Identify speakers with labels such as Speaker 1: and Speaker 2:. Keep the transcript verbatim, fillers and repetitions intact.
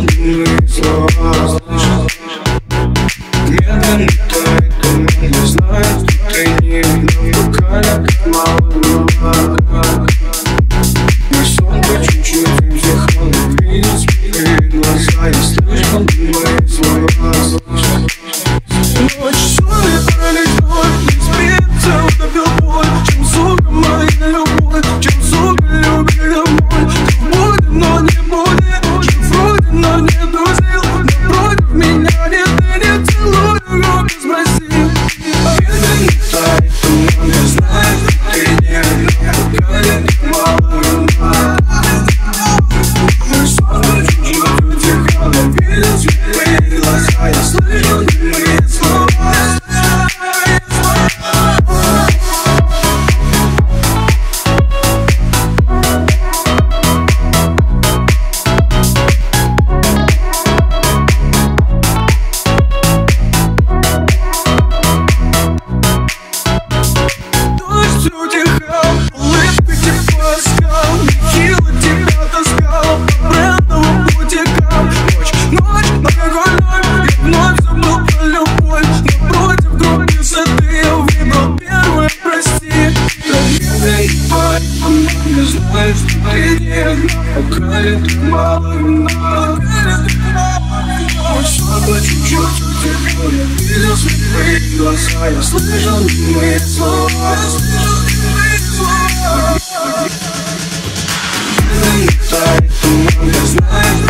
Speaker 1: мои слова. Медленно тает туман, я знаю, что ты не в бокале, как малый. Мой сон по чуть-чуть вздыхал, видеть твои глаза. Я слышал мои слова.
Speaker 2: Ночь ссоры пролетает, не спится, утопил боль. Чем, сука, моя любовь, чем, сука, любила боль. Ты будет, но не будет, чем вроде, но не дузил. Напротив меня нет, ты не целуй, руки спроси.
Speaker 1: Медленно тает туман, я знаю, что ты не в бокале, как малый. Мой сон по чуть-чуть утихал, я видел твои глаза. Я слышал мои слова.
Speaker 2: Дождь утихал, улыбка типа скал. Нехило тебя таскал по брендовым бутикам. Ночь, ночь, алкогольная, я вновь забыл про любовь. Напротив группы высоты я выбрал первое, прости.
Speaker 1: Медленно тает туман, я знаю, что ты не в бокале, как малый. Мой сон по чуть-чуть утихал, я видел свои глаза. Я слышал мои слова. Медленно тает туман, я знаю,